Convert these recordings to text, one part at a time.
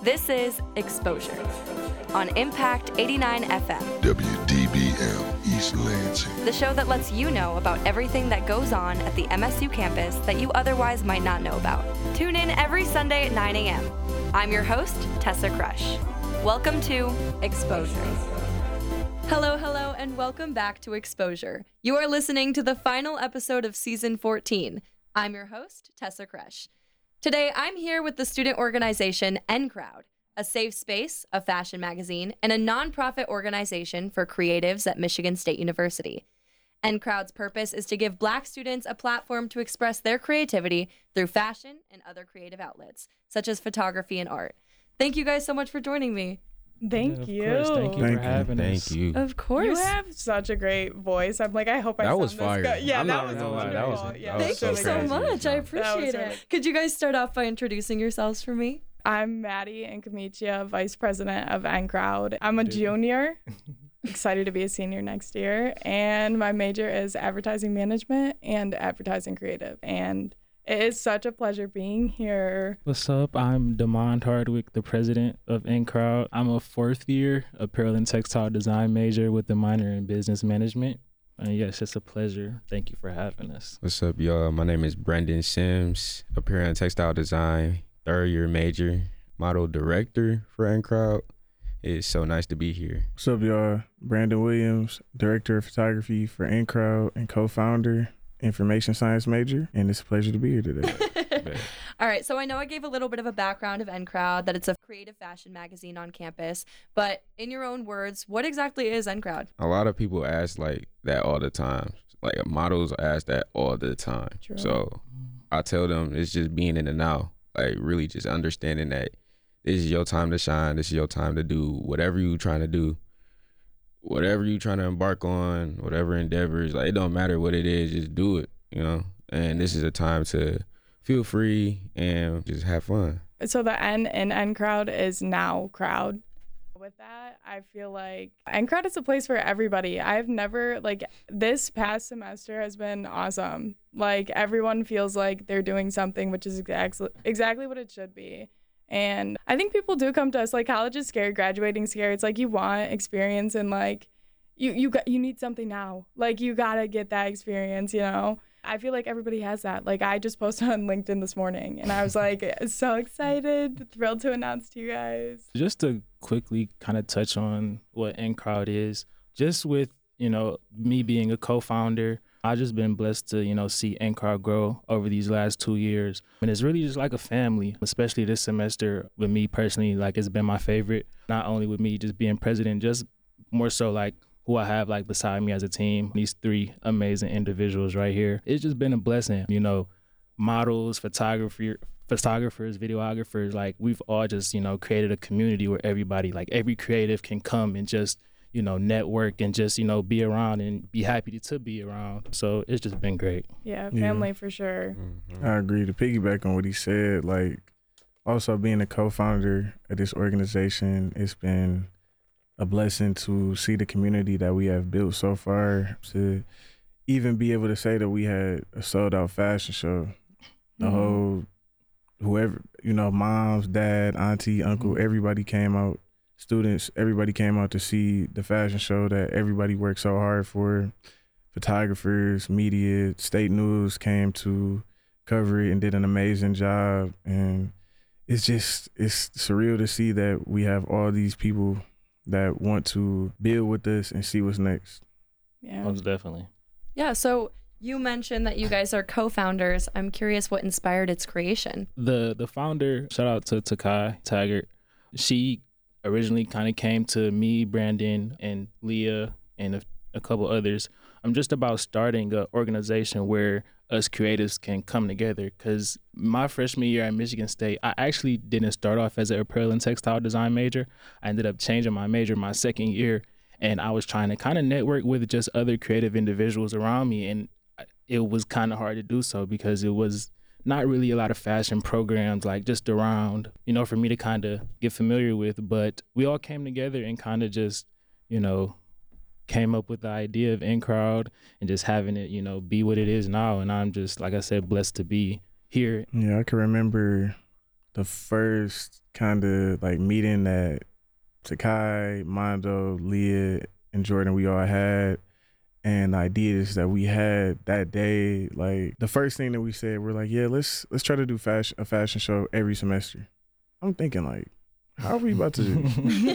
This is Exposure on Impact 89 FM. WDBM East Lansing. The show that lets you know about everything that goes on at the MSU campus that you otherwise might not know about. Tune in every Sunday at 9 a.m. I'm your host, Tessa Crush. Welcome to Exposure. Hello, and welcome back to Exposure. You are listening to the final episode of Season 14. I'm your host, Tessa Crush. Today, I'm here with the student organization NCrowd, a safe space, a fashion magazine, and a nonprofit organization for creatives at Michigan State University. NCrowd's purpose is to give Black students a platform to express their creativity through fashion and other creative outlets, such as photography and art. Thank you guys so much for joining me. Thank you. Of course. Thank you for having us. Thank you. Of course. You have such a great voice. I'm like, I hope I That sound was this fire. good. Yeah, I'm that not was gonna lie, that wonderful. was- Yeah, that Thank was you so so crazy. much. I That appreciate was it. really- Could you guys start off by introducing yourselves for me? I'm Maddie Nkamichia, Vice President of NCrowd. I'm a junior, excited to be a senior next year, and my major is advertising management and advertising creative. And it is such a pleasure being here. What's up? I'm Demond Hardwick, the president of NCrowd. I'm a fourth year apparel and textile design major with a minor in business management. And yes, it's a pleasure. Thank you for having us. What's up, y'all? My name is Brendan Sims, apparel and textile design, third year major, model director for NCrowd. It's so nice to be here. What's up, y'all? Brandon Williams, director of photography for NCrowd and co-founder, information science major, and it's a pleasure to be here today. All right, so I know I gave a little bit of a background of NCrowd, that it's a creative fashion magazine on campus, but in your own words, what exactly is NCrowd? A lot of people ask like that all the time. Like models ask that all the time. True. So I tell them it's just being in the now. Like really just understanding that this is your time to shine. This is your time to do whatever you trying to do. Whatever you trying to embark on, whatever endeavors, like it don't matter what it is, just do it, you know? And this is a time to feel free and just have fun. So the N in NCrowd is now crowd. With that, I feel like NCrowd is a place for everybody. I've never, like, this past semester has been awesome. Like, everyone feels like they're doing something, which is exactly what it should be. And I think people do come to us, like, college is scary, graduating's scary. It's like you want experience and, like, you need something now. Like, you gotta get that experience, you know? I feel like everybody has that. Like, I just posted on LinkedIn this morning, and I was, like, so excited, thrilled to announce to you guys. Just to quickly kind of touch on what NCrowd is, just with, you know, me being a co-founder, I've just been blessed to, you know, see NCrowd grow over these last 2 years. And it's really just like a family, especially this semester with me personally, like it's been my favorite, not only with me just being president, just more so like who I have like beside me as a team, these three amazing individuals right here. It's just been a blessing, you know, models, photographers, videographers, like we've all just, you know, created a community where everybody, like every creative can come and just, you know, network and just, you know, be around and be happy to be around. So it's just been great. Yeah, family for sure. I agree. To piggyback on what he said, like also being a co-founder of this organization, it's been a blessing to see the community that we have built so far, to even be able to say that we had a sold out fashion show. The whole, whoever, you know, moms, dad, auntie, uncle, everybody came out, students, everybody came out to see the fashion show that everybody worked so hard for. Photographers, media, state news came to cover it and did an amazing job. And it's surreal to see that we have all these people that want to build with us and see what's next. Yeah. Most definitely. Yeah, so you mentioned that you guys are co-founders. I'm curious what inspired its creation. The founder, shout out to Takai Taggart, she originally kind of came to me, Brandon, and Leah, and a couple others. I'm just about starting an organization where us creatives can come together, because my freshman year at Michigan State, I actually didn't start off as an apparel and textile design major. I ended up changing my major my second year, and I was trying to kind of network with just other creative individuals around me, and it was kind of hard to do so because it was not really a lot of fashion programs like just around, you know, for me to kind of get familiar with. But we all came together and kind of just, you know, came up with the idea of NCrowd and just having it, you know, be what it is now. And I'm just, like I said, blessed to be here. Yeah, I can remember the first kind of like meeting that Takai, Mondo, Leah, and Jordan, we all had, and the ideas that we had that day, like the first thing that we said, we're like, yeah, let's try to do a fashion show every semester. I'm thinking like, how are we about to do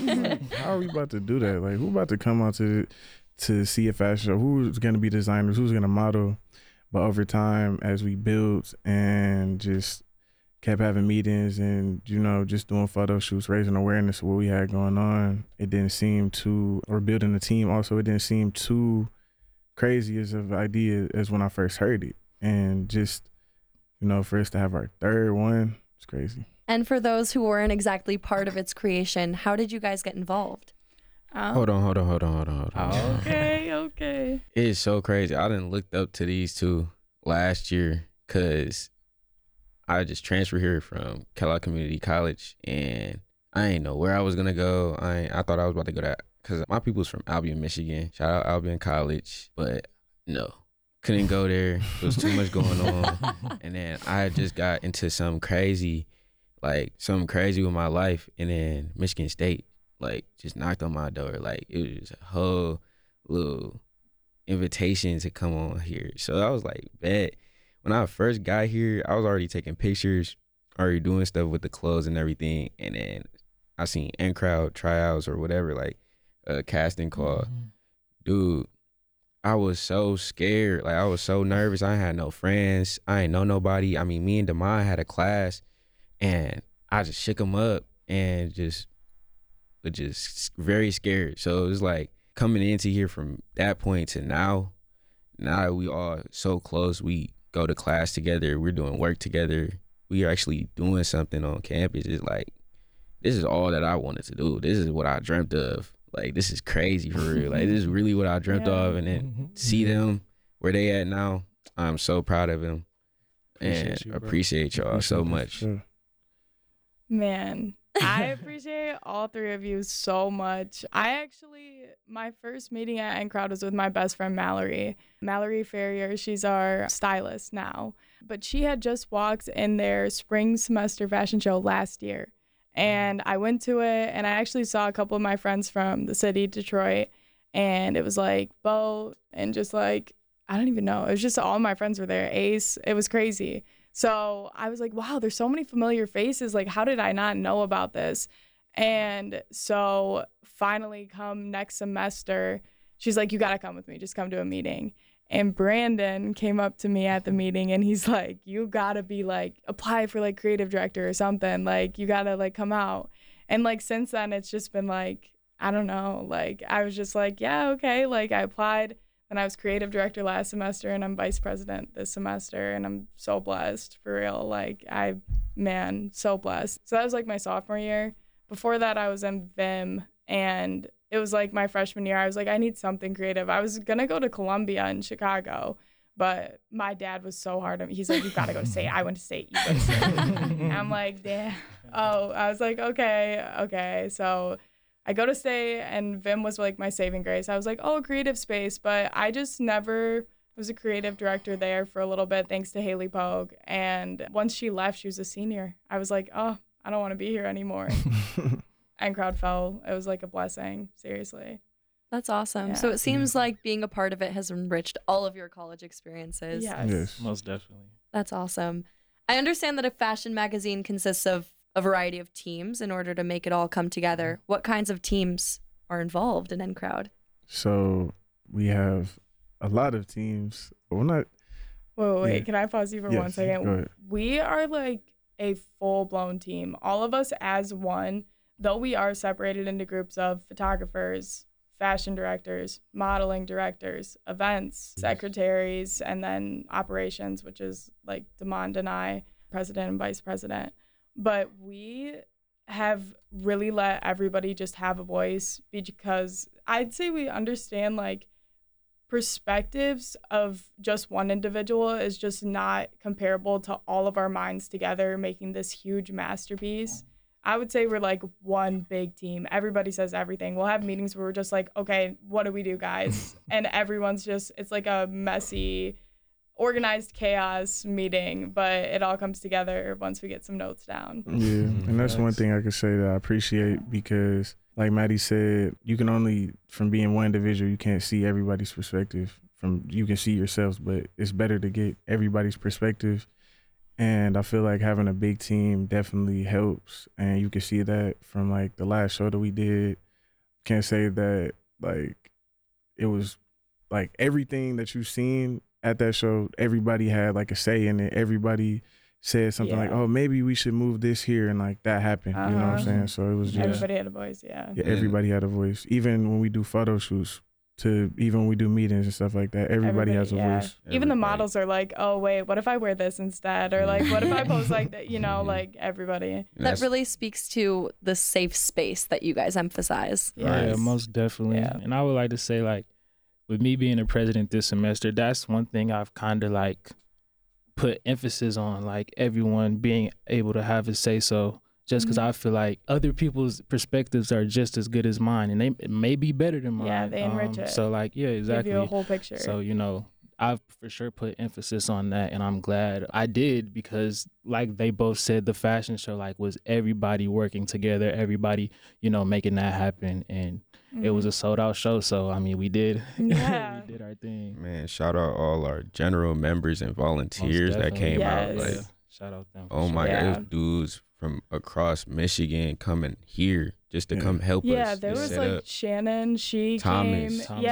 that? Like, who about to come out to see a fashion show? Who's gonna be designers? Who's gonna model? But over time, as we built and just kept having meetings and, you know, just doing photo shoots, raising awareness of what we had going on, it didn't seem too, or building a team also, it didn't seem too crazy as an idea as when I first heard it. And just, you know, for us to have our third one, it's crazy. And for those who weren't exactly part of its creation, how did you guys get involved? Hold on. Okay. It's so crazy. I done looked up to these two last year because I just transferred here from Kellogg Community College, and I ain't know where I was gonna go. I thought I was about to go to, because my people's from Albion, Michigan. Shout out Albion College, but no, couldn't go there. There was too much going on, and then I just got into something crazy with my life, and then Michigan State just knocked on my door. Like, it was just a whole little invitation to come on here. So I was like, bet. When I first got here, I was already taking pictures, already doing stuff with the clothes and everything. And then I seen N-Crowd tryouts or whatever, like a casting call. Dude, I was so scared. Like, I was so nervous. I had no friends. I ain't know nobody. I mean, me and Demond had a class, and I just shook them up and just very scared. So it was like coming into here from that point to now we all so close. We go to class together. We're doing work together. We are actually doing something on campus. It's like, this is all that I wanted to do. This is what I dreamt of. Like, this is crazy for real. Like, this is really what I dreamt of. And then see them where they at now, I'm so proud of them and appreciate y'all so much. Man, I appreciate all three of you so much. My first meeting at N-Crowd was with my best friend, Mallory Ferrier. She's our stylist now. But she had just walked in their spring semester fashion show last year. And I went to it, and I actually saw a couple of my friends from the city, Detroit. And it was like Bo and just like, I don't even know. It was just all my friends were there. Ace. It was crazy. So I was like, wow, there's so many familiar faces. Like, how did I not know about this? And so finally, come next semester, she's like, you got to come with me. Just come to a meeting. And Brandon came up to me at the meeting, and he's like, you got to be like, apply for like creative director or something. Like, you got to like come out. And like, since then, it's just been like, I don't know. Like, I was just like, yeah, okay. Like, I applied. And I was creative director last semester, and I'm vice president this semester, and I'm so blessed, for real. Like, so blessed. So that was like my sophomore year. Before that, I was in VIM, and it was like my freshman year. I was like, I need something creative. I was gonna go to Columbia in Chicago, but my dad was so hard on me. He's like, you gotta go to State. I went to State. You go to State. And I'm like, damn. Oh, I was like, okay. So I go to State, and VIM was like my saving grace. I was like, oh, creative space, but I just never was a creative director there for a little bit, thanks to Haley Pogue. And once she left, she was a senior. I was like, oh, I don't want to be here anymore. N-Crowd fell. It was like a blessing, seriously. That's awesome. Yeah. So it seems like being a part of it has enriched all of your college experiences. Yes. Most definitely. That's awesome. I understand that a fashion magazine consists of a variety of teams in order to make it all come together. What kinds of teams are involved in N-Crowd? So we have a lot of teams. We're not. Wait. Yeah. Can I pause you for Yes, 1 second? go ahead. We are like a full-blown team. All of us as one, though we are separated into groups of photographers, fashion directors, modeling directors, events, secretaries, and then operations, which is like Demond and I, president and vice president. But we have really let everybody just have a voice, because I'd say we understand like perspectives of just one individual is just not comparable to all of our minds together making this huge masterpiece. I would say we're like one big team. Everybody says everything. We'll have meetings where we're just like, okay, what do we do, guys? And everyone's just, it's like a messy organized chaos meeting, but it all comes together once we get some notes down. Yeah, and that's one thing I could say that I appreciate, because like Maddie said, you can only, from being one individual, you can't see everybody's perspective. You can see yourselves, but it's better to get everybody's perspective. And I feel like having a big team definitely helps. And you can see that from like the last show that we did. Can't say that like it was like everything that you've seen at that show, everybody had like a say in it. Everybody said something like, oh, maybe we should move this here, and like that happened. You know what I'm saying? So it was just everybody had a voice. Yeah, everybody had a voice. Even when we do photo shoots, even when we do meetings and stuff like that, everybody has a voice. Even the models are like, oh wait, what if I wear this instead? Or like, what if I pose like that? You know, like everybody. That really speaks to the safe space that you guys emphasize. Yeah, most definitely. Yeah. And I would like to say, like, with me being a president this semester, that's one thing I've kind of like put emphasis on, like everyone being able to have a say so. Just because I feel like other people's perspectives are just as good as mine, and they may be better than mine. Yeah, they enrich it. So like, yeah, exactly. Give you a whole picture. So, you know, I've for sure put emphasis on that, and I'm glad I did, because like they both said, the fashion show like was everybody working together, everybody, you know, making that happen, and it was a sold out show. So I mean, we did, we did our thing. Man, shout out all our general members and volunteers that came out. Like, shout out them. Oh my God, there's dudes from across Michigan coming here just to come help us. Yeah, there was like up. Shannon, Thomas. Thomas.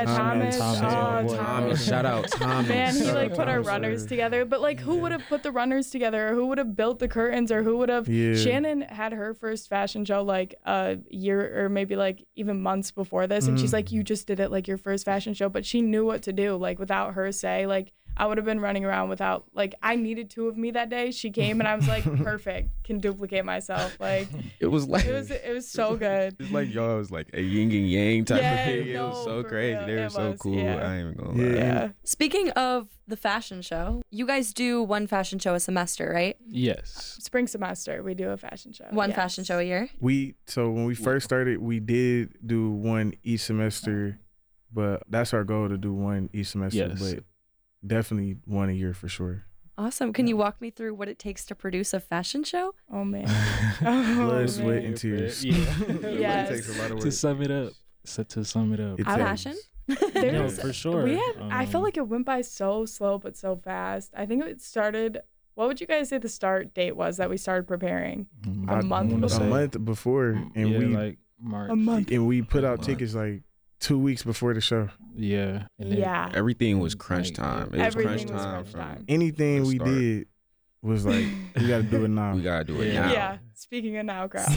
Thomas. Shout out Thomas. Man, he like put our runners together. But like, who would have put the runners together? Or who would have built the curtains? Or who would have? Shannon had her first fashion show like a year or maybe like even months before this, and she's like, you just did it like your first fashion show, but she knew what to do. Like without her say, like I would have been running around without, like, I needed two of me that day. She came and I was like, perfect, can duplicate myself. Like, it was like, it was so good. It's like y'all was like a yin and yang type of thing. It was so crazy. Real. They were so cool. I ain't even gonna lie. Yeah. Speaking of the fashion show, you guys do one fashion show a semester, right? Yes. Spring semester, we do a fashion show. One fashion show a year? So when we first started, we did do one each semester, but that's our goal, to do one each semester. Yes. But definitely one a year for sure. Awesome. Can you walk me through what it takes to produce a fashion show? Oh man. Blood, sweat, and tears. Yes. It takes a lot of work. To sum it up. Passion? No, for sure. I felt like it went by so slow but so fast. I think it started, what would you guys say the start date was that we started preparing? A month before. And we like March. A month. And we put out tickets like 2 weeks before the show. Yeah. Everything was crunch time. It was crunch time. Anything we did was like, we got to do it now. We got to do it now. Yeah. Speaking of now crowd.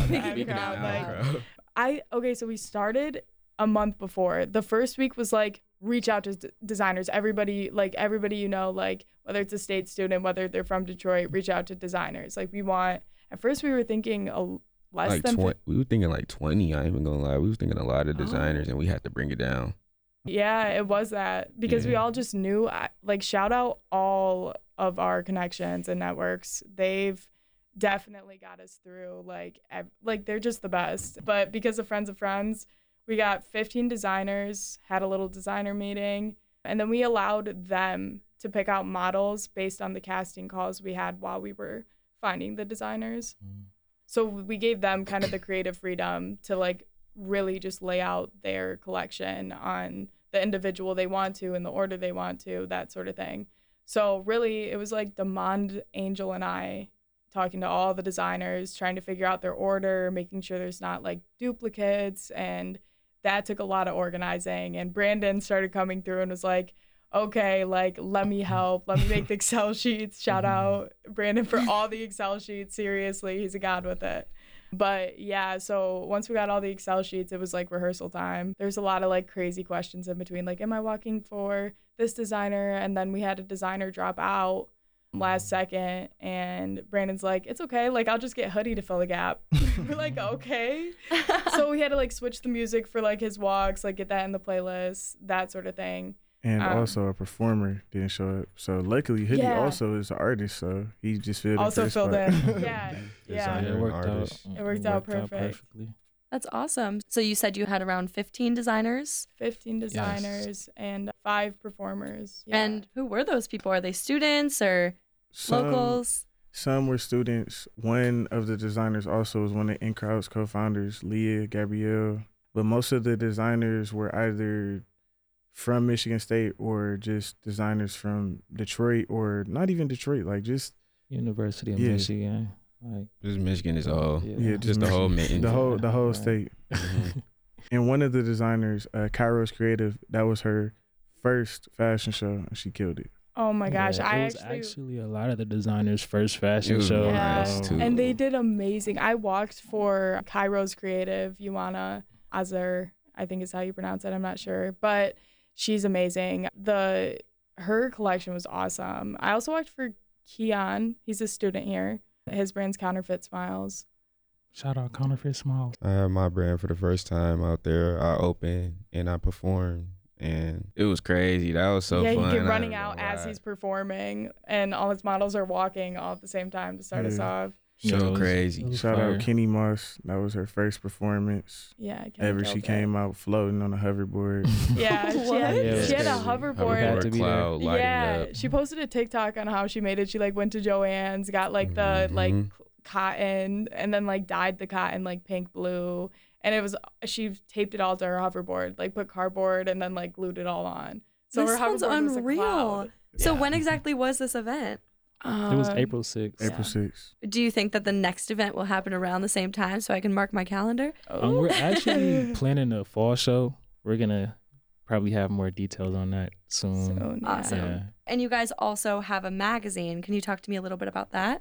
So we started a month before. The first week was like, reach out to designers. Everybody, you know, like whether it's a state student, whether they're from Detroit, reach out to designers. Like at first we were thinking less than 20. We were thinking like 20. I ain't even gonna lie. We was thinking a lot of designers, and we had to bring it down. Yeah, it was that, because we all just knew. Like, shout out all of our connections and networks. They've definitely got us through. Like they're just the best. But because of friends, we got 15 designers, had a little designer meeting, and then we allowed them to pick out models based on the casting calls we had while we were finding the designers. So we gave them kind of the creative freedom to like really just lay out their collection on the individual they want to, in the order they want to, that sort of thing. So really it was like Demond, Angel, and I talking to all the designers, trying to figure out their order, making sure there's not like duplicates. And that took a lot of organizing. And Brandon started coming through and was like, okay, like, let me help. Let me make the Excel sheets. Shout out Brandon for all the Excel sheets. Seriously, he's a god with it. But yeah, so once we got all the Excel sheets, it was like rehearsal time. There's a lot of like crazy questions in between, like, am I walking for this designer? And then we had a designer drop out last second, and Brandon's like, it's okay, like, I'll just get Hoodie to fill the gap. We're like, okay. So we had to like switch the music for like his walks, like get that in the playlist, that sort of thing. And also a performer didn't show up. So luckily, Hoodie also is an artist, so he just filled in. Yeah. It worked out perfectly. That's awesome. So you said you had around 15 designers? 15 designers and 5 performers. Yeah. And who were those people? Are they students or locals? Some were students. One of the designers also was one of InCrowd's co-founders, Leah Gabrielle. But most of the designers were either from Michigan State or just designers from Detroit, or not even Detroit, like just University of Michigan. Like, Just Michigan is all. yeah, Just the whole Michigan. mitten. the whole state. And one of the designers, Kairos Creative, that was her first fashion show, and she killed it. Oh my gosh, yeah, I it was actually a lot of the designers' first fashion show. Yeah. nice, too. And they did amazing. I walked for Kairos Creative, Ioana Azar, I think is how you pronounce it. I'm not sure, but she's amazing. Her collection was awesome. I also walked for Keon. He's a student here. His brand's Counterfeit Smiles. Shout out Counterfeit Smiles. I had my brand for the first time out there. I opened and I performed, and it was crazy. That was so yeah, fun. he kept I running ain't out gonna as lie. he's performing, and all his models are walking all at the same time to start us Yeah. off. So Yeah, it was- crazy. it was Shout fire. out Kenny Moss. That was her first performance Yeah, Kenny ever. killed She it. came out floating on a hoverboard. Yeah, she What? had, Yeah, she had a it was Had hoverboard. to be there. cloud lighting Yeah, up. she posted a TikTok on how she made it. She like went to Joann's, got like the like Mhm. cotton, and then like dyed the cotton like pink blue, and it was she taped it all to her hoverboard, like put cardboard and then like glued it all on. So This her sounds hoverboard was a unreal. cloud. So Yeah. when exactly was this event? It was Um, April 6th. April 6th. Do you think that the next event will happen around the same time so I can mark my calendar? We're actually planning a fall show. We're going to probably have more details on that soon. So, yeah. Awesome. Yeah. And you guys also have a magazine. Can you talk to me a little bit about that?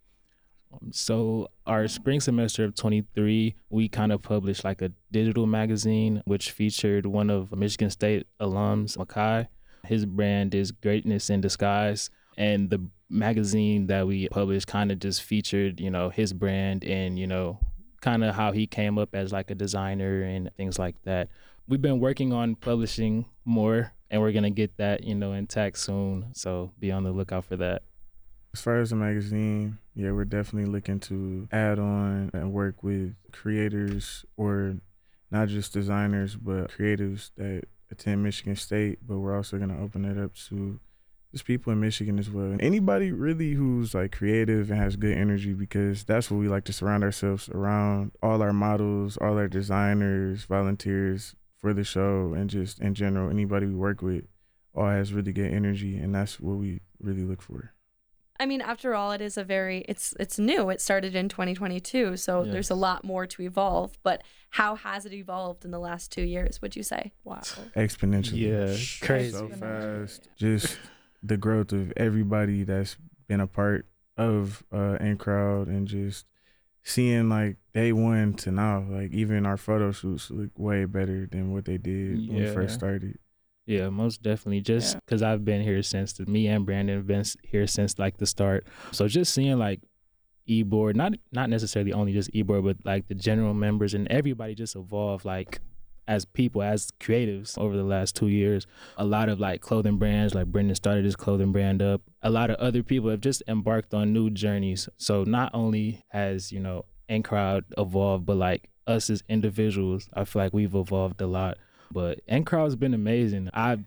So our spring semester of 23, we kind of published like a digital magazine, which featured one of Michigan State alums, Makai. His brand is Greatness in Disguise. And the magazine that we published kind of just featured, his brand and, kind of how he came up as like a designer and things like that. We've been working on publishing more, and we're going to get that, intact soon. So be on the lookout for that. As far as the magazine, yeah, we're definitely looking to add on and work with creators, or not just designers, but creatives that attend Michigan State. But we're also going to open it up to just people in Michigan as well. And anybody really who's like creative and has good energy, because that's what we like to surround ourselves around. All our models, all our designers, volunteers for the show, and just in general, anybody we work with all has really good energy, and that's what we really look for. I mean, after all, it is it's new. It started in 2022, so Yes. there's a lot more to evolve. But how has it evolved in the last 2 years, would you say? Wow. Exponentially. Yeah, crazy. So fast. Just the growth of everybody that's been a part of InCrowd, and just seeing like day one to now, like even our photo shoots look way better than what they did when we Yeah. first started. Yeah, most definitely. Just Yeah. because I've been here since me and Brandon have been here since like the start. So just seeing like eBoard, not necessarily only just eBoard, but like the general members and everybody just evolve like as people, as creatives over the last 2 years. A lot of like clothing brands, like Brendan started his clothing brand up. A lot of other people have just embarked on new journeys. So not only has, InCrowd evolved, but like us as individuals, I feel like we've evolved a lot. But InCrowd's been amazing.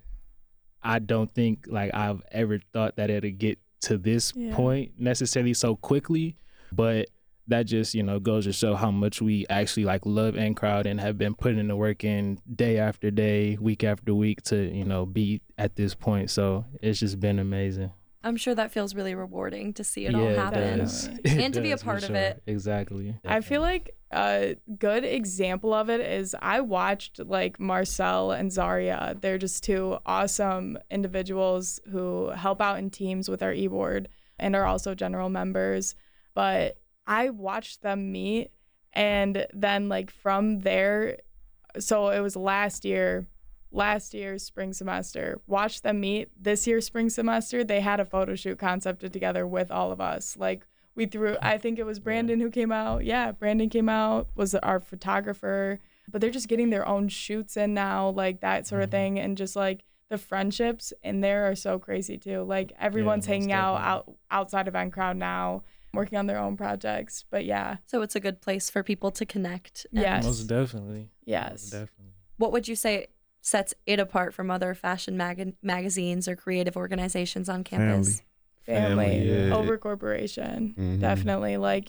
I don't think like I've ever thought that it'd get to this Yeah. point necessarily so quickly, but that just, goes to show how much we actually like love InCrowd and have been putting the work in day after day, week after week to, be at this point. So it's just been amazing. I'm sure that feels really rewarding to see it all Yeah, happen. does. And to be a does, for part of sure. it. Exactly. I feel like a good example of it is I watched like Marcel and Zaria. They're just two awesome individuals who help out in teams with our eBoard and are also general members. But I watched them meet, and then like from there, so it was last year's spring semester, watched them meet. This year's spring semester, they had a photo shoot concepted together with all of us. Like we threw, I think it was Brandon who came out. Yeah, Brandon came out, was our photographer. But they're just getting their own shoots in now, like that sort of thing. And just like the friendships in there are so crazy too. Like everyone's most hanging out outside of InCrowd now. working on their own projects. But yeah, So it's a good place for people to connect. and- Yes. Most definitely. yes. Most definitely. What would you say sets it apart from other fashion magazines or creative organizations on campus? Family yeah. over corporation. Mhm. Definitely. Like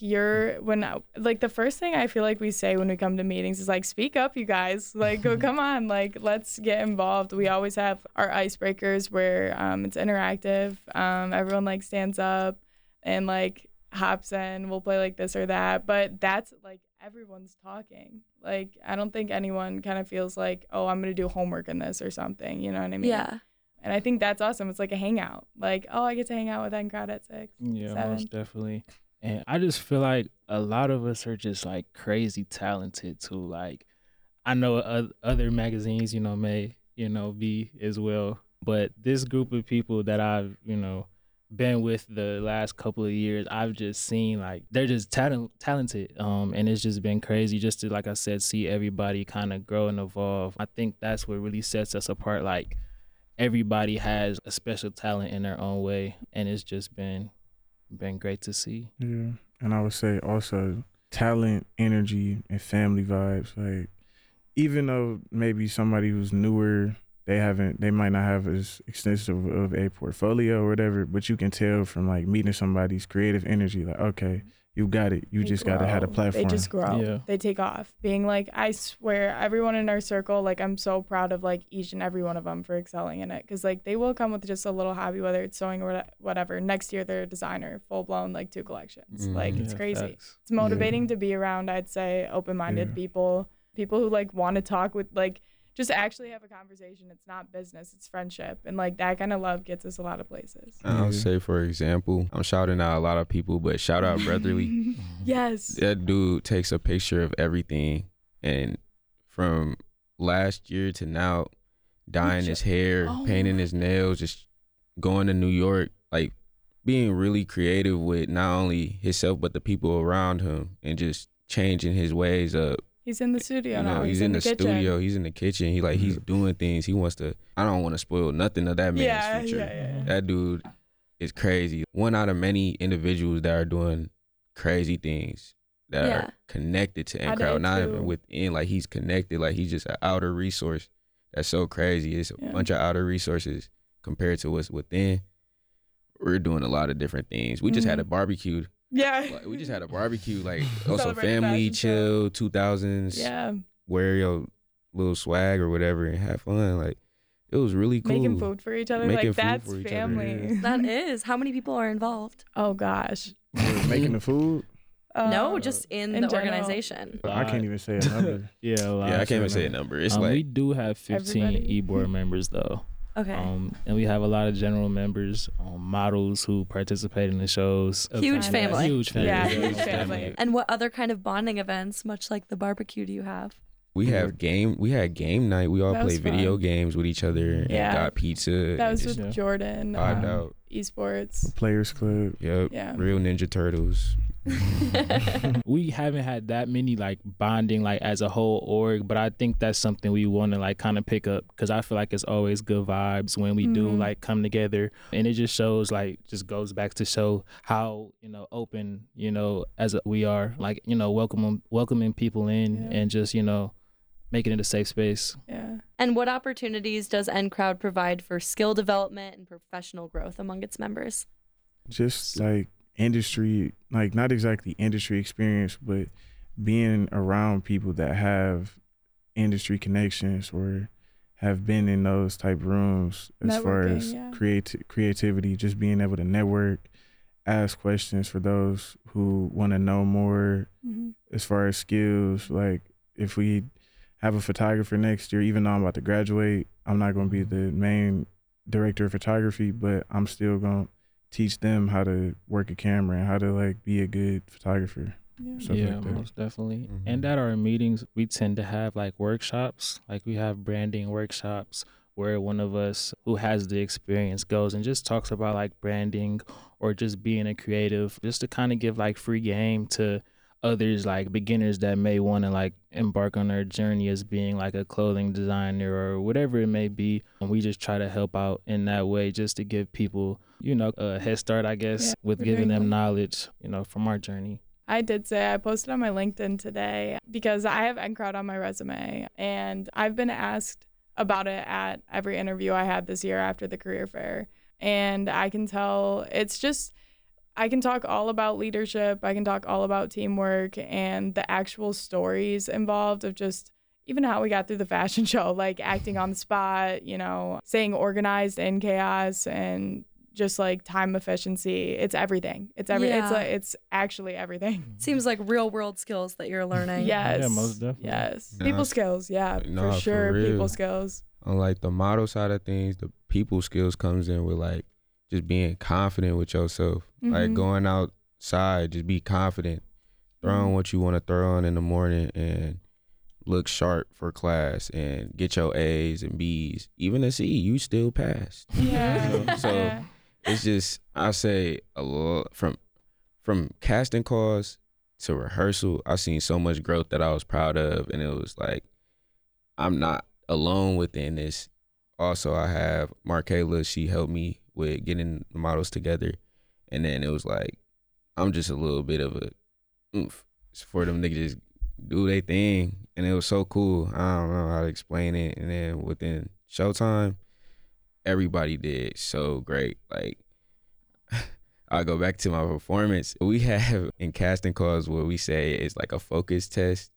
the first thing I feel like we say when we come to meetings is like, speak up, you guys. Like, come on, like, let's get involved. We always have our icebreakers where it's interactive. Everyone like stands up and like hops in. We'll play like this or that. But that's like everyone's talking. Like, I don't think anyone kind of feels like, oh, I'm gonna do homework in this or something. You know what I mean? Yeah. And I think that's awesome. It's like a hangout. Like, oh, I get to hang out with NCrowd at 6. Yeah, 7. most definitely. And I just feel like a lot of us are just like crazy talented too. Like, I know other magazines, may, be as well. But this group of people that I've, been with the last couple of years, I've just seen like they're just talented. And it's just been crazy just to, like I said, see everybody kind of grow and evolve. I think that's what really sets us apart. Like, everybody has a special talent in their own way, and it's just been great to see. Yeah. And I would say also talent, energy, and family vibes. Like, even though maybe somebody who's newer, they might not have as extensive of a portfolio or whatever, but you can tell from like meeting somebody's creative energy, like, okay, you got it. You They just got to have a grow. platform. They just grow. Yeah. They take off. Being like, I swear, everyone in our circle, like, I'm so proud of like each and every one of them for excelling in it. Because like they will come with just a little hobby, whether it's sewing or whatever. Next year, they're a designer, full blown, like 2 collections. Like, it's Yeah, crazy. facts. It's motivating to be around, I'd say, open-minded Yeah. people who like want to talk with, like, just actually have a conversation. It's not business, it's friendship. And like that kind of love gets us a lot of places. I'll say, for example, I'm shouting out a lot of people, but shout out Brotherly. Yes. That dude takes a picture of everything, and from last year to now, dyeing his hair, Oh painting my- his nails, just going to New York, like being really creative with not only himself but the people around him, and just changing his ways up. He's in the studio You now. know, he's in the kitchen. studio, he's in the kitchen. He's doing things. He wants to. I don't want to spoil nothing of that man's Yeah, future. yeah. That dude is crazy. One out of many individuals that are doing crazy things that Yeah. are connected to I NCrowd, did not too. even within. Like, he's connected. Like, he's just an outer resource. That's so crazy. It's a Yeah. bunch of outer resources compared to what's within. We're doing a lot of different things. We just had a barbecue. Yeah. Like, we just had a barbecue. Like, also Celebrate the family fashion show. chill 2000s. Yeah. Wear your little swag or whatever and have fun. Like, it was really cool. Making food for each other. Making Like, food that's for each other, family. yeah. That is. How many people are involved? Oh, gosh. Making the food. No, just in the general. organization. I can't even say a number. Yeah, a lot. Yeah, I can't even say a number. It's we like, do have 15 Everybody. e-board members though. Okay. And we have a lot of general members, models who participate in the shows. Huge family. Huge family. Yeah, Yeah, huge most family. definitely. And what other kind of bonding events, much like the barbecue, do you have? we had game night. We all That was played video fun. games with each other and Yeah. got pizza. That and was just with yeah. Jordan. vibed out. Esports. Players Club. Yep. Yeah. Real Ninja Turtles. We haven't had that many like bonding like as a whole org, but I think that's something we want to like kind of pick up because I feel like it's always good vibes when we do like come together, and it just shows like just goes back to show how open as we are, like welcoming people in Yeah. and just making it a safe space. Yeah. And what opportunities does NCrowd provide for skill development and professional growth among its members? Just like industry, like not exactly industry experience, but being around people that have industry connections or have been in those type rooms as far Networking, as yeah. creativity, just being able to network, ask questions for those who want to know more Mm-hmm. as far as skills. Like if we have a photographer next year, even though I'm about to graduate, I'm not going to be the main director of photography, but I'm still going to teach them how to work a camera and how to like be a good photographer. Yeah. Stuff Yeah, like that. most definitely. Mhm. And at our meetings, we tend to have like workshops. Like we have branding workshops where one of us who has the experience goes and just talks about like branding or just being a creative, just to kind of give like free game to others, like beginners that may want to like embark on their journey as being like a clothing designer or whatever it may be. And we just try to help out in that way just to give people a head start, I guess, with we're giving doing them well. knowledge, from our journey. I did say I posted on my LinkedIn today because I have NCrowd on my resume, and I've been asked about it at every interview I had this year after the career fair. And I can tell I can talk all about leadership. I can talk all about teamwork and the actual stories involved of just even how we got through the fashion show, like acting on the spot, staying organized in chaos, and just like time efficiency. It's everything. It's it's actually everything. Seems like real world skills that you're learning. Yes. Yeah, most definitely. Yes. Nah, People skills. Yeah, nah, for sure. for real. People skills. On like the model side of things, the people skills comes in with like just being confident with yourself. Like going outside, just be confident. Throw on what you want to throw on in the morning and look sharp for class and get your A's and B's. Even a C, you still passed. Yeah. So Yeah. it's just, I say a lot from casting calls to rehearsal, I seen so much growth that I was proud of, and it was like, I'm not alone within this. Also, I have Markayla, she helped me with getting the models together, and then it was like, I'm just a little bit of a oomph for them to just do their thing, and it was so cool. I don't know how to explain it, and then within showtime, everybody did so great. Like, I'll go back to my performance. We have in casting calls where we say it's like a focus test.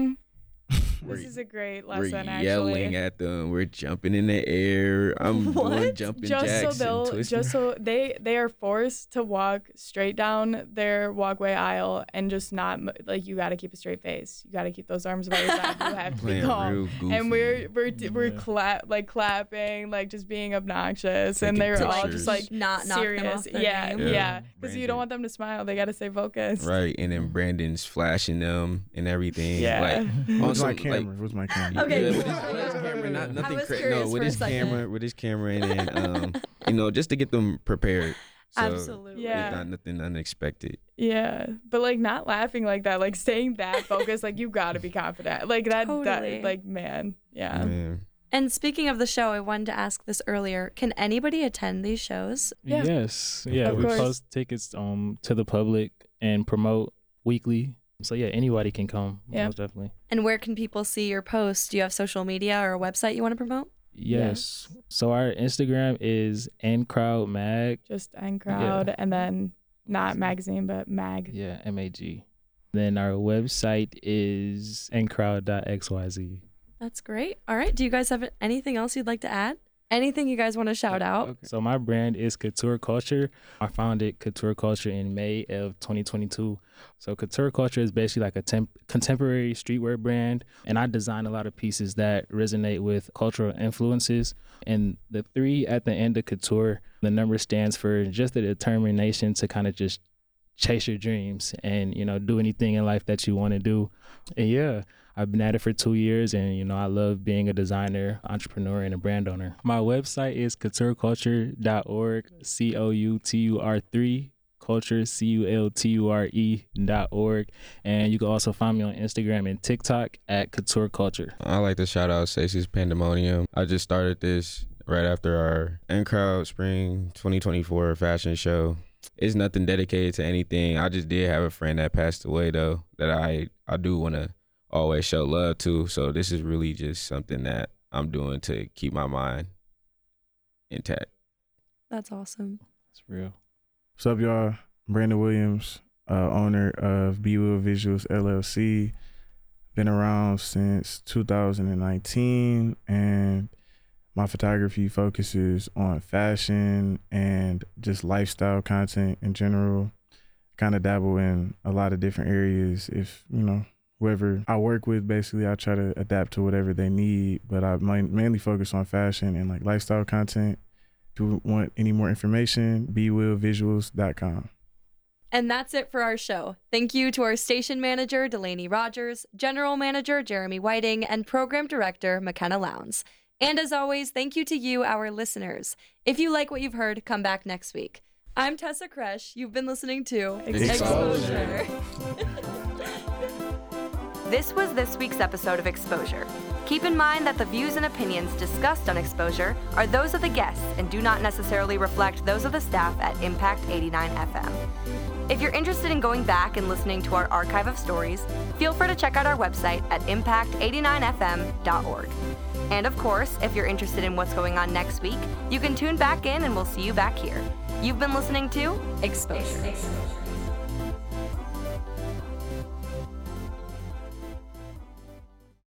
This is a great We're lesson, yelling actually. at them. We're jumping in the air. I'm doing jumping jacks and twisting. Just so they are forced to walk straight down their walkway aisle and just not like, you got to keep a straight face. You got to keep those arms by your side. You have to be Playing calm. real goofy. And we're clapping, like just being obnoxious, and Taking they're all pictures. just like Not knock them serious. off their Yeah, game. yeah. Because you Brandon. don't want them to smile. They got to stay focused. Right, and then Brandon's flashing them and everything. Yeah. Like, Where's my also, camera? like, Where's my camera? Okay. Yeah, with his camera, not nothing. was No, curious with for a his second. camera, and then just to get them prepared. So Absolutely. Yeah. It's not nothing unexpected. Yeah, but like not laughing like that, like staying that focused, like you gotta be confident, like that, Totally. like man, yeah. Man. And speaking of the show, I wanted to ask this earlier. Can anybody attend these shows? Yeah. Yes. Yeah, Of we course. post tickets to the public and promote weekly. So yeah, anybody can come. Yeah. Most definitely. And where can people see your posts? Do you have social media or a website you want to promote? Yes. So our Instagram is NCrowdMag. Just NCrowd, and then not magazine, but mag. Yeah, MAG. Then our website is ncrowd.xyz. That's great. All right. Do you guys have anything else you'd like to add? Anything you guys want to shout out? Okay. So my brand is Couture Culture. I founded Couture Culture in May of 2022. So Couture Culture is basically like a contemporary streetwear brand, and I design a lot of pieces that resonate with cultural influences. And the 3 at the end of Couture, the number stands for just the determination to kind of just chase your dreams and, do anything in life that you want to do. And yeah, I've been at it for 2 years, and, I love being a designer, entrepreneur, and a brand owner. My website is coutureculture.org, COUTUR3, culture, CULTURE.org. And you can also find me on Instagram and TikTok at Couture Culture. I like to shout out Stacey's Pandemonium. I just started this right after our NCrowd Spring 2024 fashion show. It's nothing dedicated to anything. I just did have a friend that passed away, though, that I do want to always show love to. So this is really just something that I'm doing to keep my mind intact. That's awesome. It's real. What's up, y'all? Brandon Williams, owner of Be Will Visuals LLC. Been around since 2019, and my photography focuses on fashion and just lifestyle content in general. Kind of dabble in a lot of different areas. If, whoever I work with, basically, I try to adapt to whatever they need, but I mainly focus on fashion and like lifestyle content. If you want any more information, bewillvisuals.com. And that's it for our show. Thank you to our station manager, Delaney Rogers, general manager, Jeremy Whiting, and program director, McKenna Lowndes. And as always, thank you to you, our listeners. If you like what you've heard, come back next week. I'm Tessa Kresh. You've been listening to Exposure. Exposure. This was this week's episode of Exposure. Keep in mind that the views and opinions discussed on Exposure are those of the guests and do not necessarily reflect those of the staff at Impact 89 FM. If you're interested in going back and listening to our archive of stories, feel free to check out our website at impact89fm.org. And of course, if you're interested in what's going on next week, you can tune back in and we'll see you back here. You've been listening to Exposure.